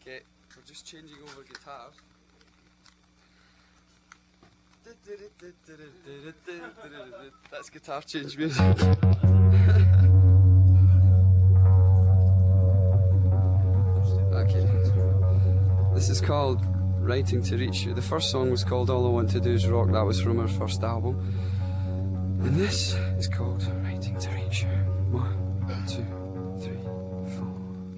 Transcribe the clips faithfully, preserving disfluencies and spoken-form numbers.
Okay, we're just changing over guitars. That's guitar change music. Okay. This is called Writing to Reach You. The first song was called All I Want to Do Is Rock. That was from our first album. And this is called Writing to Reach You. One, two, three, four.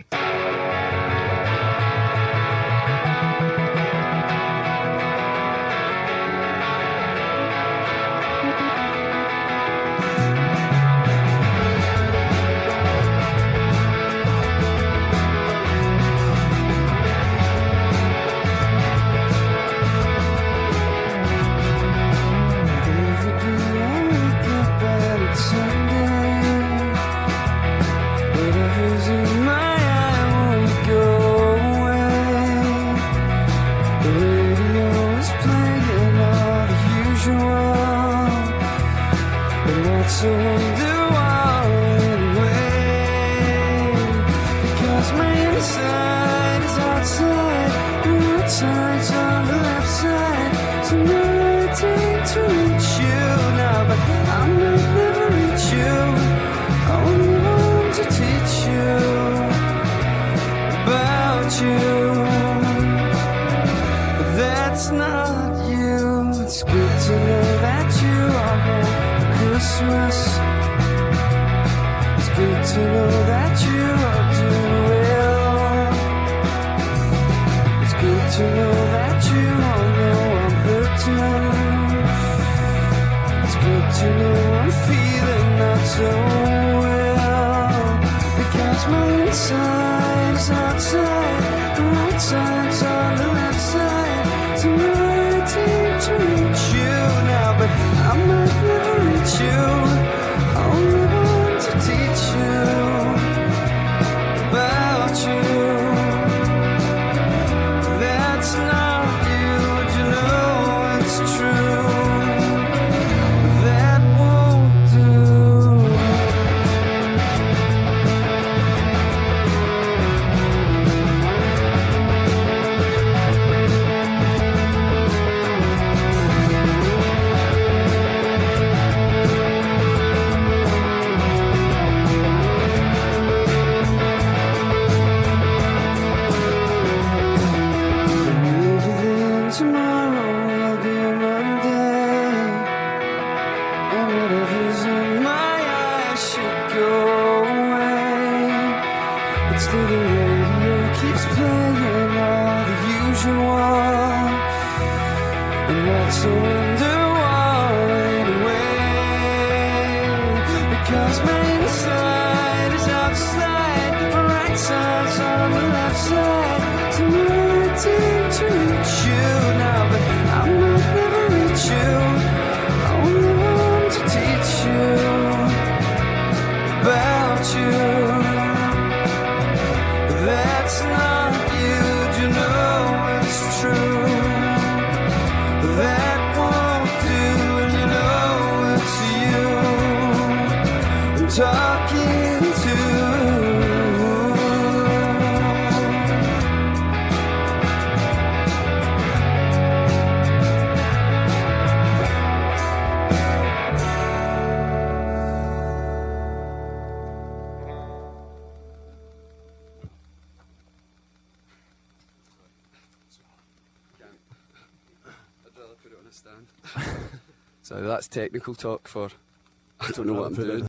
So do I anyway, because my inside is outside, and the outside's on the left side. So I'm waiting to reach you now, but I might never reach you. I only want to teach you about you, but that's not you. It's good to know that you are here. Christmas. It's good to know that you are doing well. It's good to know that you all know I'm hurting. It's good to know I'm feeling not so well, because my inside is outside, the right side's on the left side. So I'm waiting to reach you now, but I might never reach you. I only want to teach you about you. That's not you, you know it's true. That won't do. Still the radio keeps playing all the usual, and that's a wonder anyway, because my inside is outside, my right side's on the left side. So I'm waiting to reach you now, but I might never reach you. I only want to teach you about you. That's not you, you know it's true. That won't do, and you know it's you I'm talking to. I'd rather put it on a stand. So that's technical talk for I don't know what I'm doing.